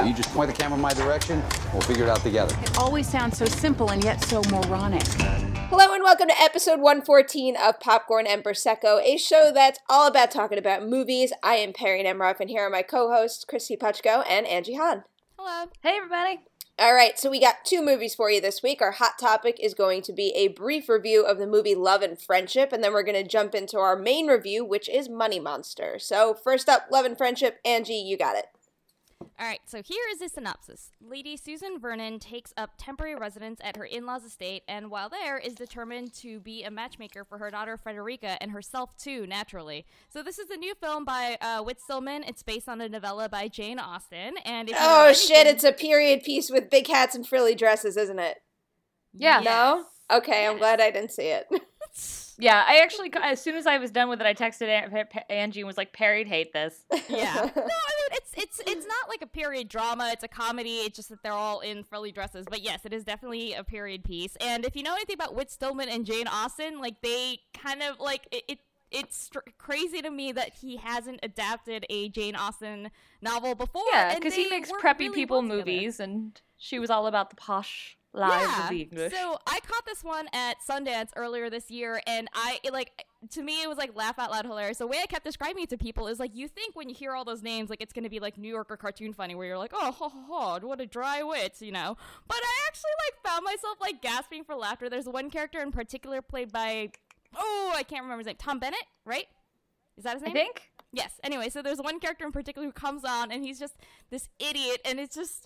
You just point the camera my direction, we'll figure it out together. It always sounds so simple and yet so moronic. Hello and welcome to episode 114 of Popcorn and Prosecco, a show that's all about talking about movies. I am Perry Nemroff, and here are my co-hosts, Christy Puchko and Angie Hahn. Hello. Hey, everybody. All right, so we got two movies for you this week. Our hot topic is going to be a brief review of the movie Love and Friendship, and then we're going to jump into our main review, which is Money Monster. So first up, Love and Friendship. Angie, you got it. All right, so here is the synopsis. Lady Susan Vernon takes up temporary residence at her in-laws' estate, and while there, is determined to be a matchmaker for her daughter Frederica and herself too, naturally. So this is a new film by Whit Stillman. It's based on a novella by Jane Austen. And if you know anything, it's a period piece with big hats and frilly dresses, isn't it? Yeah. Yes. No? Okay, I'm glad I didn't see it. Yeah, I actually, as soon as I was done with it, I texted Angie and was like, Perry'd hate this. Yeah. No, I mean, it's not like a period drama. It's a comedy. It's just that they're all in frilly dresses. But yes, it is definitely a period piece. And if you know anything about Whit Stillman and Jane Austen, like, they kind of, like, it's crazy to me that he hasn't adapted a Jane Austen novel before. Yeah, because he makes preppy really people well movies, and she was all about the posh lives of the English. So I caught this one at Sundance earlier this year, and to me, it was like laugh out loud hilarious. The way I kept describing it to people is like, you think when you hear all those names, like it's going to be like New York or Cartoon Funny, where you're like, oh, ho, ho, ho, what a dry wit, you know? But I actually like found myself like gasping for laughter. There's one character in particular played by, I can't remember his name, Tom Bennett, right? Is that his name? I think. Yes. Anyway, so there's one character in particular who comes on, and he's just this idiot, and it's just...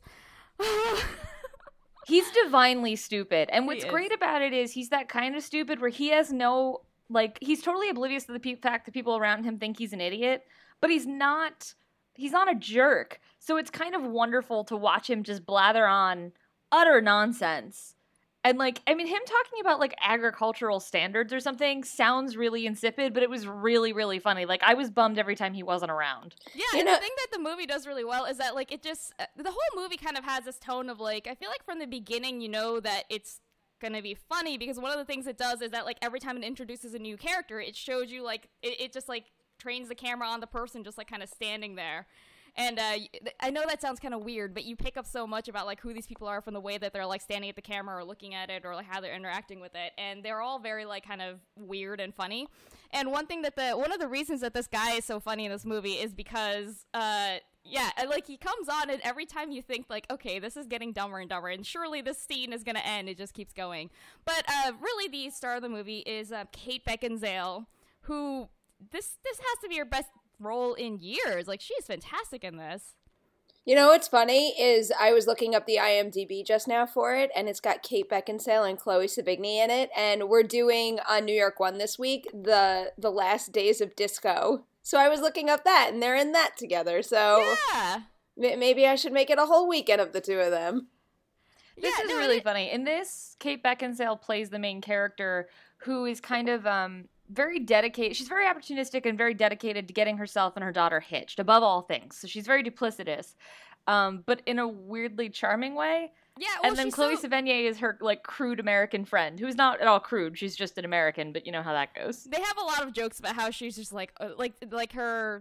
He's divinely stupid. And what's He is. great about it is he's that kind of stupid where he has no, like, he's totally oblivious to the fact that people around him think he's an idiot, but he's not a jerk. So it's kind of wonderful to watch him just blather on utter nonsense. And, like, I mean, him talking about, like, agricultural standards or something sounds really insipid, but it was really, really funny. Like, I was bummed every time he wasn't around. Yeah, and the thing that the movie does really well is that, like, it just, the whole movie kind of has this tone of, like, I feel like from the beginning you know that it's gonna be funny, because one of the things it does is that, like, every time it introduces a new character, it shows you, like, it just, like, trains the camera on the person just, like, kind of standing there. And I know that sounds kind of weird, but you pick up so much about, like, who these people are from the way that they're, like, standing at the camera or looking at it, or, like, how they're interacting with it. And they're all very, like, kind of weird and funny. And one of the reasons that this guy is so funny in this movie is because, like, he comes on, and every time you think, like, okay, this is getting dumber and dumber, and surely this scene is going to end, it just keeps going. But really the star of the movie is Kate Beckinsale, who, this has to be her best role in years. Like, she's fantastic in this. You know what's funny is I was looking up the IMDb just now for it, and it's got Kate Beckinsale and Chloe Sevigny in it, and we're doing on New York One this week, the Last Days of Disco. So I was looking up that, and they're in that together, so Yeah. Maybe I should make it a whole weekend of the two of them. This is really funny. In this, Kate Beckinsale plays the main character who is kind of very dedicated. She's very opportunistic and very dedicated to getting herself and her daughter hitched, above all things. So she's very duplicitous, but in a weirdly charming way. Yeah, well, and then Chloe Sevigny is her, like, crude American friend, who's not at all crude. She's just an American, but you know how that goes. They have a lot of jokes about how she's just like her...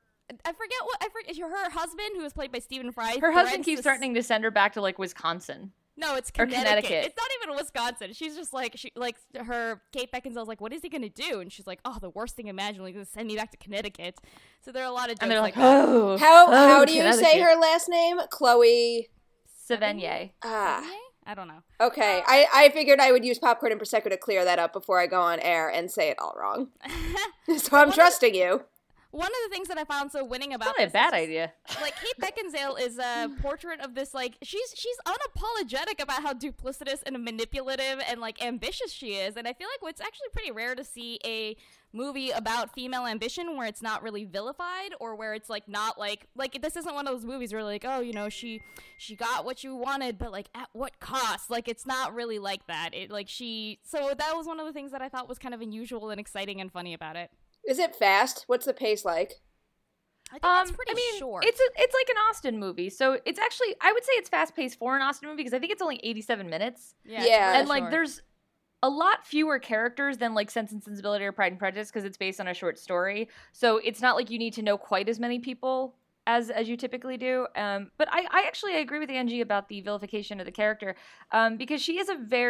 her husband, who was played by Stephen Fry. Her husband keeps threatening to send her back to, like, Wisconsin. No, it's Or Connecticut. Connecticut. It's not even Wisconsin. She's just like, Kate Beckinsale's like, what is he going to do? And she's like, oh, the worst thing imaginable. He's going to send me back to Connecticut. So there are a lot of jokes And they're like, that. oh. How do you say Connecticut. her last name? Chloe Sevigny. I don't know. Okay, I figured I would use Popcorn and Prosecco to clear that up before I go on air and say it all wrong. So I'm trusting you. One of the things that I found so winning about Not a this bad is just, idea. like, Kate Beckinsale is a portrait of this, like, she's unapologetic about how duplicitous and manipulative and, like, ambitious she is. And I feel like it's actually pretty rare to see a movie about female ambition where it's not really vilified, or where it's, like, not, like, this isn't one of those movies where, like, oh, you know, she got what you wanted, but, like, at what cost? Like, it's not really like that. So that was one of the things that I thought was kind of unusual and exciting and funny about it. Is it fast? What's the pace like? I think that's pretty short. It's like an Austen movie, so it's actually, I would say it's fast paced for an Austen movie because I think it's only 87 minutes. Yeah, Yeah. And like there's a lot fewer characters than like Sense and Sensibility or Pride and Prejudice because it's based on a short story. So it's not like you need to know quite as many people as you typically do. But I actually agree with Angie about the vilification of the character, because she's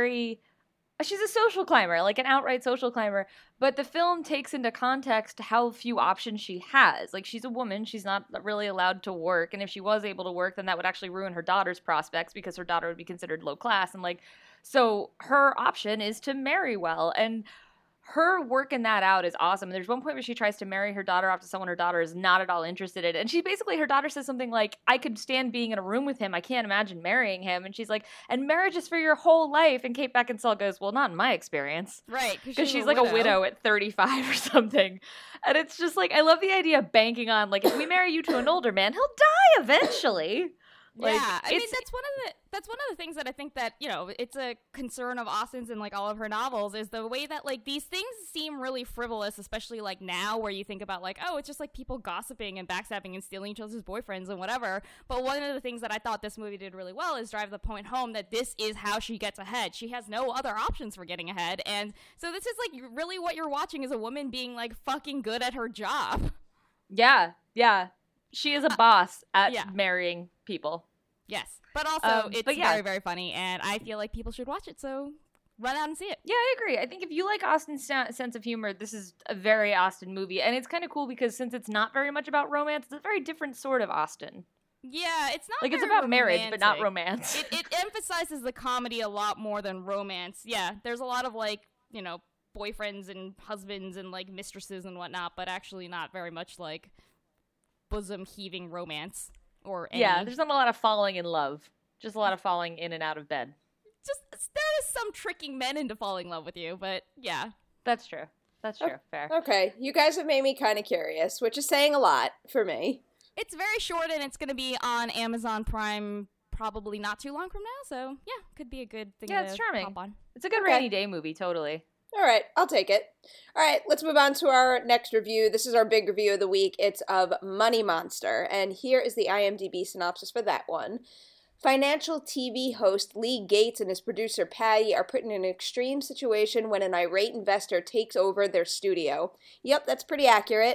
a social climber, like an outright social climber. But the film takes into context how few options she has. Like, she's a woman, she's not really allowed to work, and if she was able to work, then that would actually ruin her daughter's prospects because her daughter would be considered low class. And like, so her option is to marry well, and her working that out is awesome. And there's one point where she tries to marry her daughter off to someone her daughter is not at all interested in. And her daughter says something like, I could stand being in a room with him. I can't imagine marrying him. And she's like, and marriage is for your whole life. And Kate Beckinsale goes, well, not in my experience. Right. Because she's like a widow at 35 or something. And it's just like, I love the idea of banking on, like, if we marry you to an older man, he'll die eventually. Like, yeah, I mean that's one of the things that I think that, you know, it's a concern of Austen's and like all of her novels, is the way that like these things seem really frivolous, especially like now where you think about like, oh, it's just like people gossiping and backstabbing and stealing each other's boyfriends and whatever. But one of the things that I thought this movie did really well is drive the point home that this is how she gets ahead. She has no other options for getting ahead, and so this is like really what you're watching is a woman being like fucking good at her job. Yeah. She is a boss at marrying people. Yes. But also, it's very, very funny, and I feel like people should watch it, so run out and see it. Yeah, I agree. I think if you like Austen's sense of humor, this is a very Austen movie. And it's kind of cool because since it's not very much about romance, it's a very different sort of Austen. Yeah, it's not like, very it's about romantic. marriage, but not romance. It emphasizes the comedy a lot more than romance. Yeah, there's a lot of, like, you know, boyfriends and husbands and, like, mistresses and whatnot, but actually not very much, like, bosom-heaving romance. Or any. Yeah, there's not a lot of falling in love. Just a lot of falling in and out of bed. There is some tricking men into falling in love with you, but yeah. That's true. Fair. Okay, you guys have made me kind of curious, which is saying a lot for me. It's very short, and it's going to be on Amazon Prime probably not too long from now, so yeah, could be a good thing it's to charming. hop on. It's a good rainy day movie, totally. All right, I'll take it. All right, let's move on to our next review. This is our big review of the week. It's of Money Monster, and here is the IMDb synopsis for that one. Financial TV host Lee Gates and his producer Patty are put in an extreme situation when an irate investor takes over their studio. Yep, that's pretty accurate.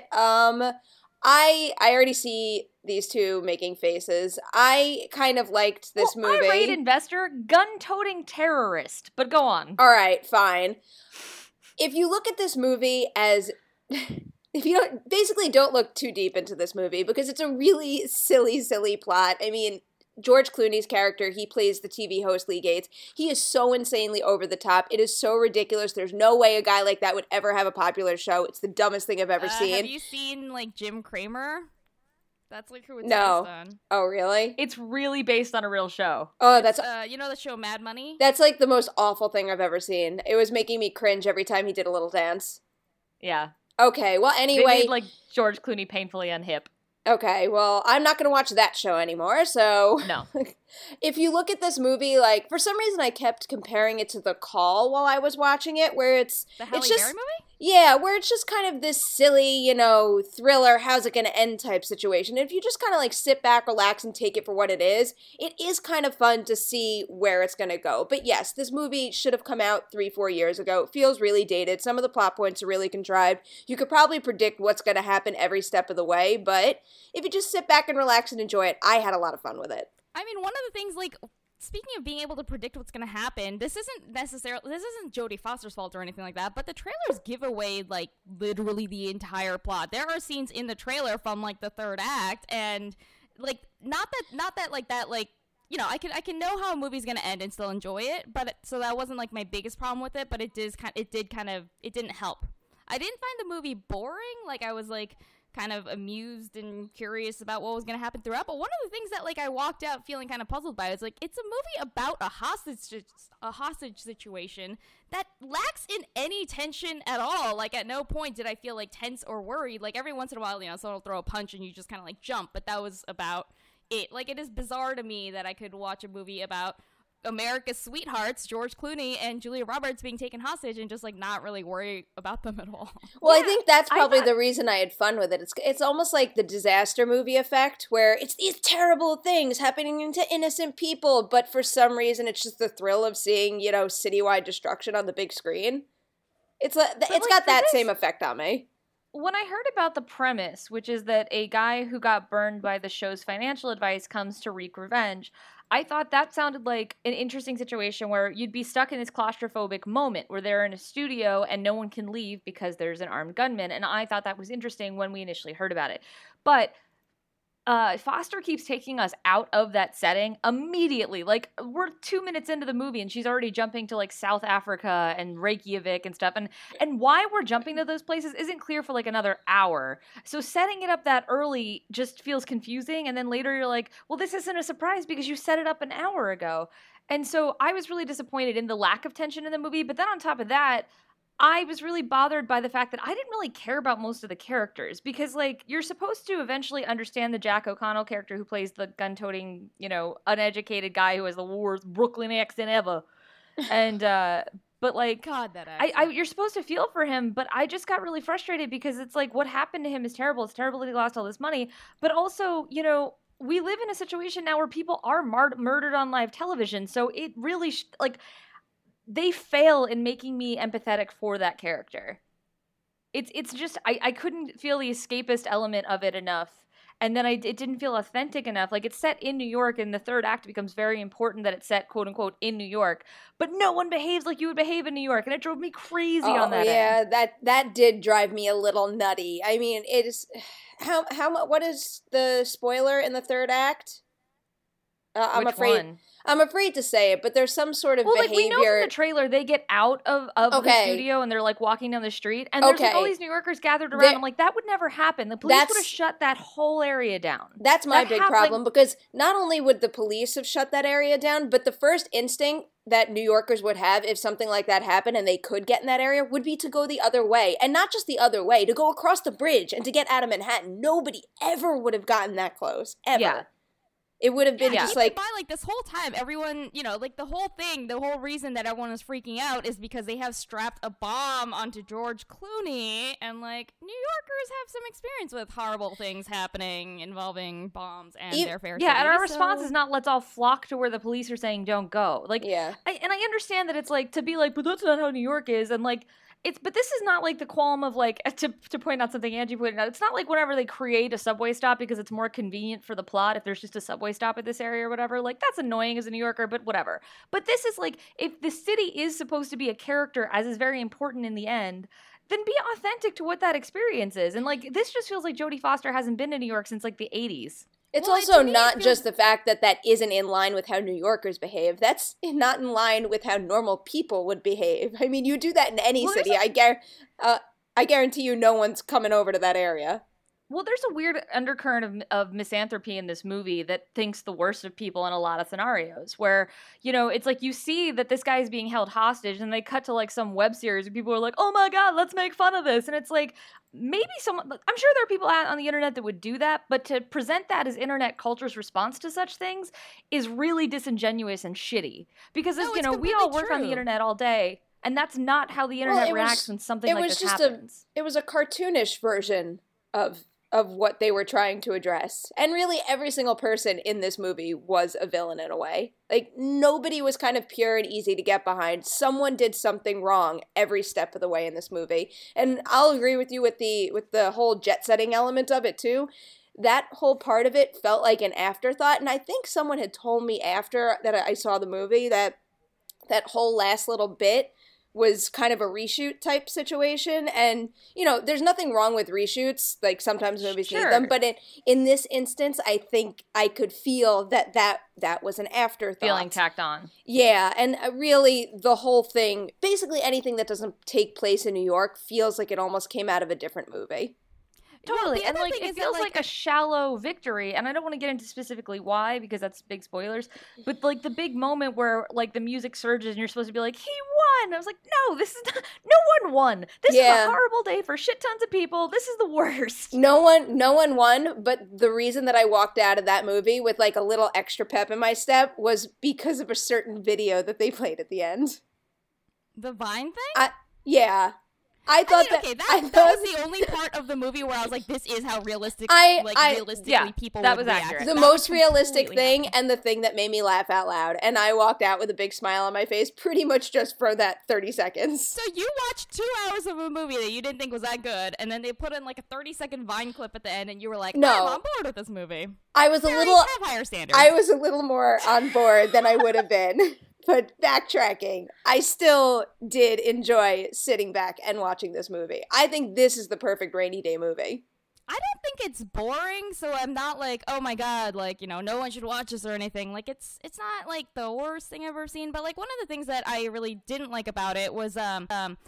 I already see these two making faces. I kind of liked this movie. Irate investor, gun-toting terrorist. But go on. All right, fine. If you look at this movie as... If you don't look too deep into this movie, because it's a really silly plot. I mean, George Clooney's character, he plays the TV host Lee Gates. He is so insanely over the top. It is so ridiculous. There's no way a guy like that would ever have a popular show. It's the dumbest thing I've ever seen. Have you seen, like, Jim Cramer? That's, like, who it's based on. Oh, really? It's really based on a real show. Oh, that's... you know the show Mad Money? That's, like, the most awful thing I've ever seen. It was making me cringe every time he did a little dance. Yeah. Okay, well, anyway... They made, like, George Clooney painfully unhip. Okay, well, I'm not going to watch that show anymore, so... No. If you look at this movie, like, for some reason I kept comparing it to The Call while I was watching it, where it's... The Halle Berry movie? Yeah, where it's just kind of this silly, you know, thriller, how's it going to end type situation. And if you just kind of, like, sit back, relax, and take it for what it is kind of fun to see where it's going to go. But yes, this movie should have come out 3-4 years ago. It feels really dated. Some of the plot points are really contrived. You could probably predict what's going to happen every step of the way, but if you just sit back and relax and enjoy it, I had a lot of fun with it. I mean, one of the things, like, speaking of being able to predict what's going to happen, this isn't Jodie Foster's fault or anything like that, but the trailers give away, like, literally the entire plot. There are scenes in the trailer from, like, the third act, and, like, not that, like, you know, I can know how a movie's going to end and still enjoy it, but, so that wasn't, like, my biggest problem with it, but it didn't help. I didn't find the movie boring, like, I was, like, kind of amused and curious about what was going to happen throughout. But one of the things that, like, I walked out feeling kind of puzzled by is, like, it's a movie about a hostage situation that lacks in any tension at all. Like, at no point did I feel, like, tense or worried. Like, every once in a while, you know, someone will throw a punch and you just kind of, like, jump. But that was about it. Like, it is bizarre to me that I could watch a movie about America's sweethearts, George Clooney and Julia Roberts, being taken hostage and just, like, not really worry about them at all. Well, yeah, I think that's probably the reason I had fun with it. It's almost like the disaster movie effect, where it's these terrible things happening to innocent people, but for some reason it's just the thrill of seeing, you know, citywide destruction on the big screen. It's got that same effect on me. when I heard about the premise, which is that a guy who got burned by the show's financial advice comes to wreak revenge, I thought that sounded like an interesting situation where you'd be stuck in this claustrophobic moment where they're in a studio and no one can leave because there's an armed gunman. And I thought that was interesting when we initially heard about it. But Foster keeps taking us out of that setting immediately. Like, we're 2 minutes into the movie and she's already jumping to like South Africa and Reykjavik and stuff. And why we're jumping to those places isn't clear for like another hour. So setting it up that early just feels confusing. And then later you're like, well, this isn't a surprise because you set it up an hour ago. And so I was really disappointed in the lack of tension in the movie. But then on top of that, I was really bothered by the fact that I didn't really care about most of the characters because, like, you're supposed to eventually understand the Jack O'Connell character who plays the gun-toting, uneducated guy who has the worst Brooklyn accent ever. And, but, like, God, that accent. you're supposed to feel for him, but I just got really frustrated because it's like what happened to him is terrible. It's terrible that he lost all this money. But also, we live in a situation now where people are murdered on live television. So it really, they fail in making me empathetic for that character. It's just, I couldn't feel the escapist element of it enough. And then it didn't feel authentic enough. Like, it's set in New York, and the third act becomes very important that it's set, quote unquote, in New York. But no one behaves like you would behave in New York, and it drove me crazy on that end. that did drive me a little nutty. I mean, it is what is the spoiler in the third act? Which one? I'm afraid to say it, but there's some sort of behavior. Like, we know from the trailer they get out of the studio and they're like walking down the street, and there's like all these New Yorkers gathered around. I'm like, that would never happen. The police would have shut that whole area down. That's my big problem, because not only would the police have shut that area down, but the first instinct that New Yorkers would have if something like that happened and they could get in that area would be to go the other way. And not just the other way, to go across the bridge and to get out of Manhattan. Nobody ever would have gotten that close. Ever. Yeah. It would have been just like... this whole time, everyone, the whole thing, the whole reason that everyone is freaking out is because they have strapped a bomb onto George Clooney, and, New Yorkers have some experience with horrible things happening involving bombs and their fair city. Yeah, and our response is not, let's all flock to where the police are saying don't go. I understand that it's, to be but that's not how New York is, and, but this is not the qualm of to point out something Angie pointed out. It's not whenever they create a subway stop because it's more convenient for the plot if there's just a subway stop at this area or whatever. That's annoying as a New Yorker, but whatever. But this is if the city is supposed to be a character, as is very important in the end, then be authentic to what that experience is. And this just feels like Jodie Foster hasn't been to New York since the 80s. It's also not just the fact that isn't in line with how New Yorkers behave. That's not in line with how normal people would behave. I mean, you do that in any city. I guarantee you no one's coming over to that area. Well, there's a weird undercurrent of misanthropy in this movie that thinks the worst of people in a lot of scenarios where, it's you see that this guy is being held hostage and they cut to some web series and people are like, oh my God, let's make fun of this. And it's maybe someone, I'm sure there are people on the internet that would do that, but to present that as internet culture's response to such things is really disingenuous and shitty. Because, we all work on the internet all day, and that's not how the internet reacts when something like this happens. It was a cartoonish version of what they were trying to address. And really every single person in this movie was a villain in a way. Nobody was kind of pure and easy to get behind. Someone did something wrong every step of the way in this movie. And I'll agree with you with the whole jet-setting element of it too. That whole part of it felt like an afterthought, and I think someone had told me after that I saw the movie that whole last little bit was kind of a reshoot type situation. And, there's nothing wrong with reshoots. Sometimes movies need them. But in this instance, I think I could feel that was an afterthought. Feeling tacked on. Yeah. And really the whole thing, basically anything that doesn't take place in New York feels like it almost came out of a different movie. Totally, and it feels like a shallow victory, and I don't want to get into specifically why, because that's big spoilers, but the big moment where the music surges and you're supposed to be like, he won! I was like, no, this is not, no one won! This is a horrible day for shit tons of people, this is the worst! No one won, but the reason that I walked out of that movie with a little extra pep in my step was because of a certain video that they played at the end. The Vine thing? Yeah. I thought okay, I that thought was the only part of the movie where I was like, this is how realistically people that would was react. accurate. the That most would realistic completely thing happen. and the thing that made me laugh out loud. And I walked out with a big smile on my face pretty much just for that 30 seconds. So you watched 2 hours of a movie that you didn't think was that good, and then they put in like a 30-second Vine clip at the end, and you were like, No. I'm on board with this movie. I was a Parents little have higher standards. I was a little more on board than I would have been. But backtracking, I still did enjoy sitting back and watching this movie. I think this is the perfect rainy day movie. I don't think it's boring, so I'm not like, oh my god, like, you know, no one should watch this or anything. Like, it's not like the worst thing I've ever seen, but like one of the things that I really didn't like about it was he's not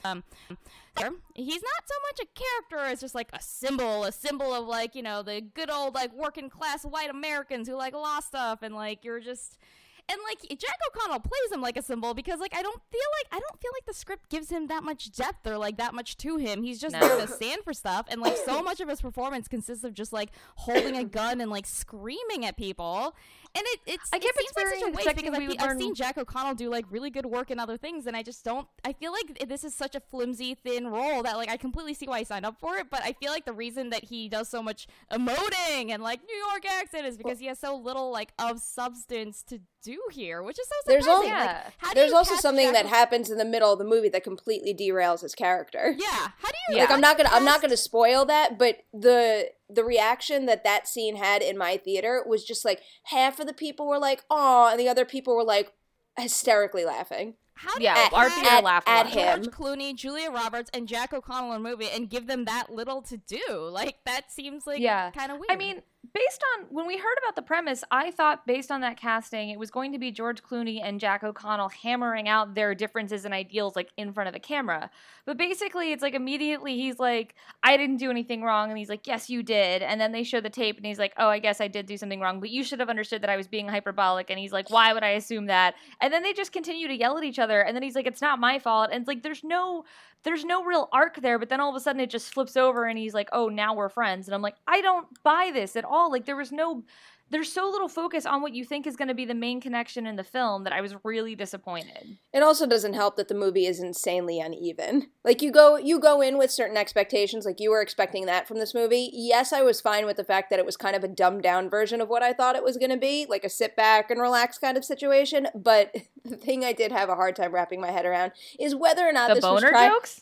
so much a character as just like a symbol of like, you know, the good old like working class white Americans who like lost stuff, and like you're just. And, like, Jack O'Connell plays him like a symbol because, like, I don't feel like the script gives him that much depth or, like, that much to him. He's just there to stand for stuff. And, like, so much of his performance consists of just, like, holding a gun and, like, screaming at people. And it seems like such a waste because I've seen Jack O'Connell do, like, really good work in other things. And I just don't – I feel like this is such a flimsy, thin role that, like, I completely see why he signed up for it. But I feel like the reason that he does so much emoting and, like, New York accent is because he has so little, like, of substance to do here, which is so surprising. There's also something that happens in the middle of the movie that completely derails his character. Yeah. How do you like I'm not gonna spoil that, but the reaction that scene had in my theater was just like half of the people were like, "Aw," and the other people were like hysterically laughing. How do you our theater laughed at him. George Clooney, Julia Roberts, and Jack O'Connell in a movie and give them that little to do? Like, that seems like kind of weird. I mean, based on when we heard about the premise, I thought based on that casting, it was going to be George Clooney and Jack O'Connell hammering out their differences and ideals like in front of the camera. But basically, it's like immediately he's like, I didn't do anything wrong. And he's like, yes, you did. And then they show the tape and he's like, oh, I guess I did do something wrong. But you should have understood that I was being hyperbolic. And he's like, why would I assume that? And then they just continue to yell at each other. And then he's like, it's not my fault. And it's like, there's no real arc there. But then all of a sudden it just flips over and he's like, oh, now we're friends. And I'm like, I don't buy this at all. Like there's so little focus on what you think is going to be the main connection in the film that I was really disappointed. It also doesn't help that the movie is insanely uneven. Like you go in with certain expectations, like you were expecting that from this movie. Yes, I was fine with the fact that it was kind of a dumbed down version of what I thought it was going to be, like a sit back and relax kind of situation. But the thing I did have a hard time wrapping my head around is whether or not the this boner was jokes.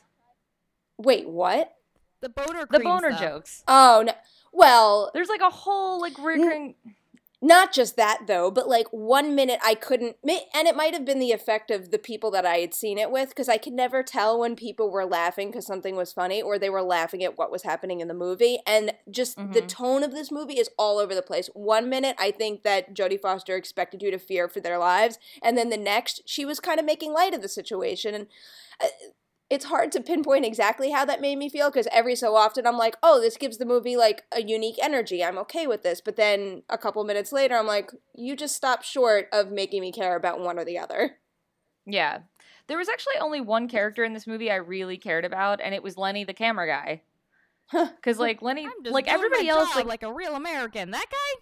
Wait, what? The boner stuff. Jokes. Oh no. Well, there's like a whole like recurring. Not just that though, but like 1 minute I couldn't, and it might have been the effect of the people that I had seen it with, because I could never tell when people were laughing because something was funny or they were laughing at what was happening in the movie. And just the tone of this movie is all over the place. 1 minute I think that Jodie Foster expected you to fear for their lives, and then the next she was kind of making light of the situation. And it's hard to pinpoint exactly how that made me feel, because every so often I'm like, oh, this gives the movie like a unique energy. I'm okay with this. But then a couple minutes later, I'm like, you just stopped short of making me care about one or the other. Yeah. There was actually only one character in this movie I really cared about, and it was Lenny, the camera guy. Because like Lenny, like everybody else, like a real American. That guy?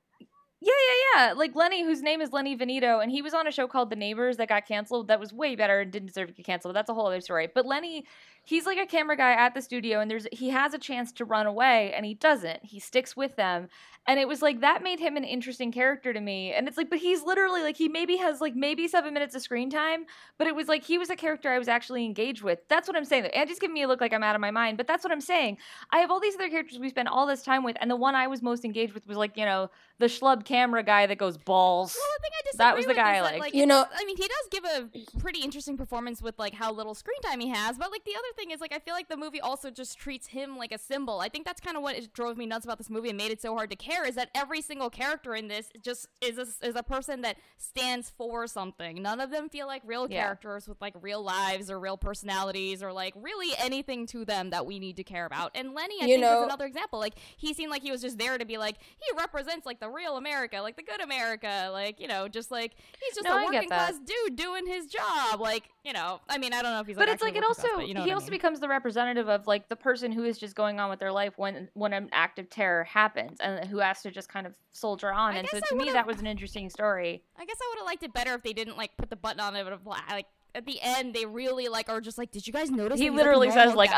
Yeah. Like Lenny, whose name is Lenny Venito, and he was on a show called The Neighbors that got canceled. That was way better and didn't deserve to get canceled. But that's a whole other story. But Lenny, he's like a camera guy at the studio, and he has a chance to run away, and he doesn't. He sticks with them. And it was like, that made him an interesting character to me. And it's like, but he's literally like, he maybe has like maybe 7 minutes of screen time, but it was like, he was a character I was actually engaged with. That's what I'm saying. Angie's giving me a look like I'm out of my mind, but that's what I'm saying. I have all these other characters we spend all this time with, and the one I was most engaged with was like, you know, the schlub camera guy that goes balls. Well, the thing I disagree that was the with guy is I that, liked. You know, I mean, he does give a pretty interesting performance with like how little screen time he has, but like the other thing is like I feel like the movie also just treats him like a symbol. I think that's kind of what drove me nuts about this movie and made it so hard to care, is that every single character in this just is a person that stands for something. None of them feel like real characters with like real lives or real personalities or like really anything to them that we need to care about. And Lenny, I think, is another example. Like, he seemed like he was just there to be like, he represents like the real America, like the good America, like, you know, just like he's just a working class dude doing his job. Like, you know, I mean, I don't know if he's like, but it's like, it also, you know he also becomes the representative of like the person who is just going on with their life when an act of terror happens, and who has to just kind of soldier on. And so to me, that was an interesting story. I guess I would have liked it better if they didn't like put the button on it of like at the end they really like are just like, did you guys notice? He that he's, like, a literally says normal like, guy?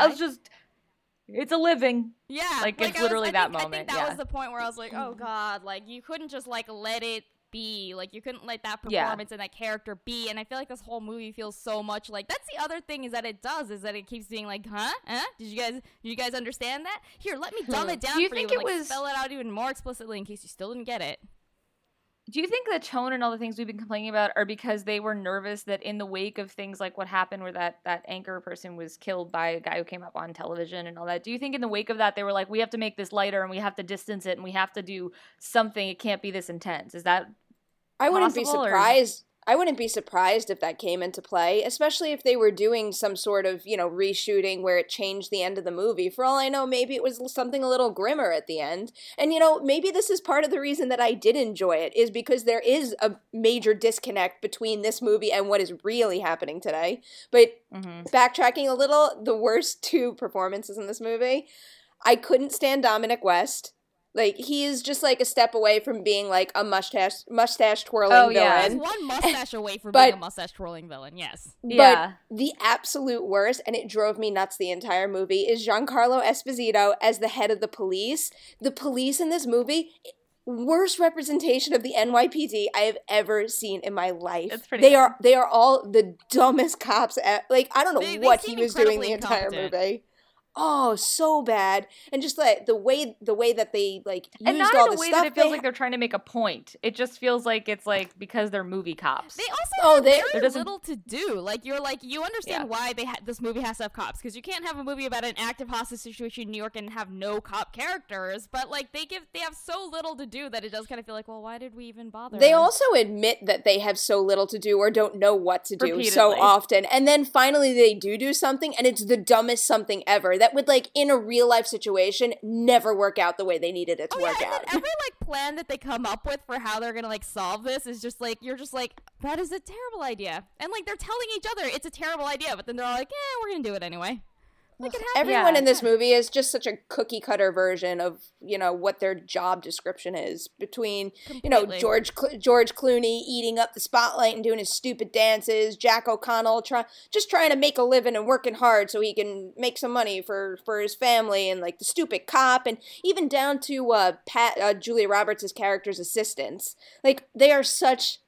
it's a living. Yeah, like it's I literally that I moment. think that yeah. was the point where I was like, oh god, like you couldn't just like let it be, like you couldn't let that Yeah. performance and that character be. And I feel like this whole movie feels so much like, that's the other thing is that it keeps being like, huh? Did you guys understand that? Here, let me dumb it down Do you for think you it and was- spell it out even more explicitly in case you still didn't get it. Do you think the tone and all the things we've been complaining about are because they were nervous that in the wake of things like what happened where that anchor person was killed by a guy who came up on television and all that? Do you think in the wake of that they were like, we have to make this lighter and we have to distance it and we have to do something, it can't be this intense? Is that I wouldn't be possible, or- surprised. I wouldn't be surprised if that came into play, especially if they were doing some sort of, reshooting where it changed the end of the movie. For all I know, maybe it was something a little grimmer at the end. And, maybe this is part of the reason that I did enjoy it, is because there is a major disconnect between this movie and what is really happening today. But backtracking a little, the worst two performances in this movie, I couldn't stand Dominic West. Like, he is just, like, a step away from being, like, a mustache twirling yeah. He's villain. one mustache away from But- being a mustache twirling villain, yes. Yeah. But the absolute worst, and it drove me nuts the entire movie, is Giancarlo Esposito as the head of the police. The police in this movie, worst representation of the NYPD I have ever seen in my life. It's pretty They bad. are all the dumbest cops. Like, I don't know They what he seem was doing incredibly the entire incompetent. movie. Oh, so bad. And just like the way that they like used And not all in the a way stuff that it feels they like they're trying to make a point. It just feels like it's like because they're movie cops. They also Oh, have they- very there doesn't- little to do. Like you understand Yeah. why this movie has to have cops, because you can't have a movie about an active hostage situation in New York and have no cop characters. But like they have so little to do that it does kind of feel like, well, why did we even bother? They also admit that they have so little to do or don't know what to do so Repeatedly. often. And then finally they do something and it's the dumbest something ever. That would, like, in a real life situation, never work out the way they needed it to work and out. then every like plan that they come up with for how they're gonna like solve this is just like, you're just like, that is a terrible idea. And like they're telling each other it's a terrible idea, but then they're all like, yeah, we're gonna do it anyway. Like it happens. Everyone Yeah. in this movie is just such a cookie cutter version of, what their job description is, between, Completely. George Clooney eating up the spotlight and doing his stupid dances, Jack O'Connell just trying to make a living and working hard so he can make some money for his family, and like the stupid cop, and even down to Julia Roberts' character's assistants. Like, they are such,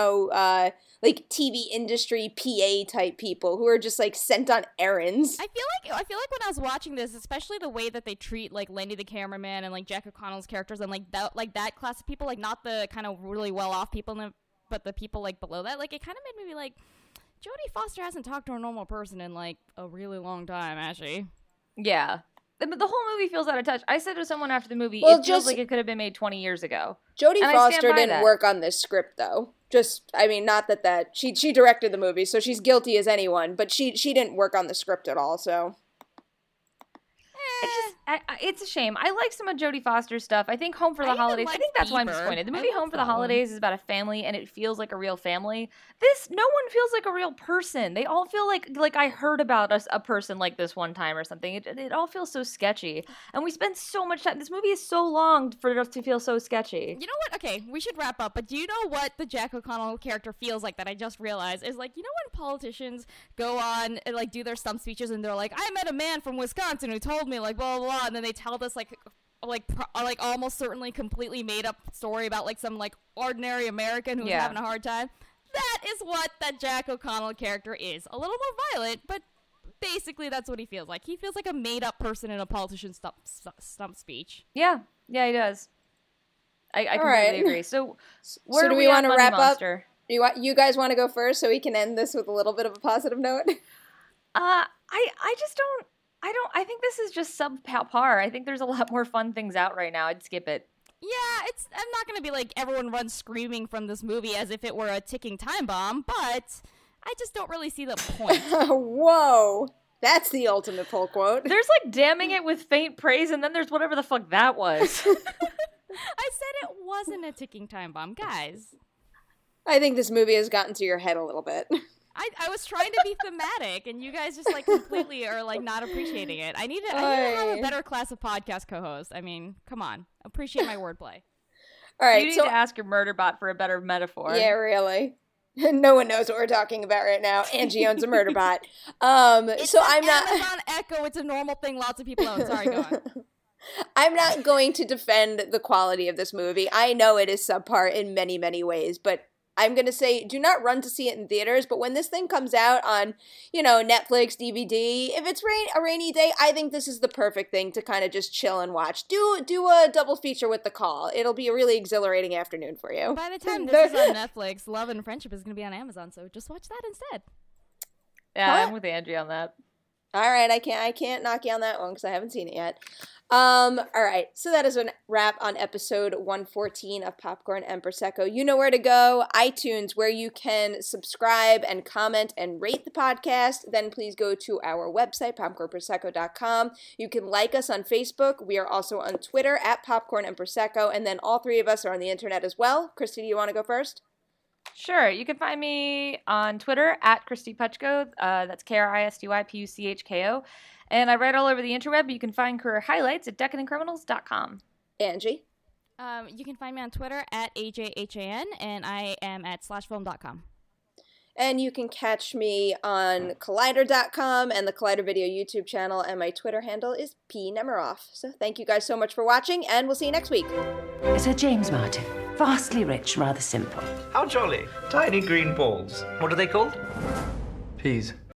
like TV industry PA type people who are just like sent on errands. I feel like when I was watching this, especially the way that they treat like Lenny the cameraman and like Jack O'Connell's characters and like that class of people, like not the kind of really well off people, but the people like below that, like it kind of made me be like, Jodie Foster hasn't talked to a normal person in like a really long time, has she? Yeah. But the whole movie feels out of touch. I said to someone after the movie, Well, it feels just- like it could have been made 20 years ago. Jodie And I stand Foster by didn't that. work on this script though. Not that she directed the movie, so she's guilty as anyone, but she didn't work on the script at all, so. It's a shame. I like some of Jodie Foster's stuff. I think Home for I the even Holidays. I like think that's why I'm Bieber. disappointed. The I movie love Home for the that one. Holidays is about a family, and it feels like a real family. This, no one feels like a real person. They all feel like I heard about a person like this one time or something. It all feels so sketchy, and we spend so much time. This movie is so long for us to feel so sketchy. You know what? Okay, we should wrap up. But do you know what the Jack O'Connell character feels like that I just realized is like, when politicians go on and like do their stump speeches and they're like, I met a man from Wisconsin who told me like blah blah blah, and then they tell this like almost certainly completely made up story about like some like ordinary American who's Yeah. having a hard time. That is what that Jack O'Connell character is. A little more violent, but basically that's what he feels like. He feels like a made up person in a politician's stump speech. Yeah, he does. I completely right. agree. So, where So are do we at wanna Money wrap up? Monster? You guys want to go first so we can end this with a little bit of a positive note? I just don't. I think this is just subpar. I think there's a lot more fun things out right now. I'd skip it. Yeah, I'm not gonna be like everyone runs screaming from this movie as if it were a ticking time bomb, but I just don't really see the point. Whoa. That's the ultimate pull quote. There's like damning it with faint praise, and then there's whatever the fuck that was. I said it wasn't a ticking time bomb, guys. I think this movie has gotten to your head a little bit. I was trying to be thematic, and you guys just like completely are like not appreciating it. I need to have a Oy. better class of podcast co-hosts. I mean, come on, appreciate my wordplay. All right, You need so to ask your murder bot for a better metaphor. yeah, really. No one knows what we're talking about right now. Angie owns a murder bot. It's So an I'm not. Amazon Echo. It's a normal thing lots of people own. Sorry, go on. I'm not going to defend the quality of this movie. I know it is subpar in many, many ways, but I'm going to say do not run to see it in theaters. But when this thing comes out on, Netflix, DVD, if it's a rainy day, I think this is the perfect thing to kind of just chill and watch. Do a double feature with The Call. It'll be a really exhilarating afternoon for you. By the time this is on Netflix, Love and Friendship is going to be on Amazon, so just watch that instead. Yeah, Huh? I'm with Angie on that. All right, I can't knock you on that one because I haven't seen it yet. All right, so that is a wrap on episode 114 of Popcorn and Prosecco. You know where to go, iTunes, where you can subscribe and comment and rate the podcast. Then please go to our website, popcornprosecco.com. You can like us on Facebook. We are also on Twitter at Popcorn and Prosecco, and then all three of us are on the internet as well. Christy, do you want to go first? Sure. You can find me on Twitter at Christy Puchko. That's KristyPuchko. And I write all over the interweb. You can find career highlights at decadentcriminals.com. Angie? You can find me on Twitter at AJHAN, and I am at slashfilm.com. And you can catch me on Collider.com and the Collider Video YouTube channel, and my Twitter handle is pnemiroff. So thank you guys so much for watching, and we'll see you next week. Sir James Martin. Vastly rich, rather simple. How jolly. Tiny green balls. What are they called? Peas.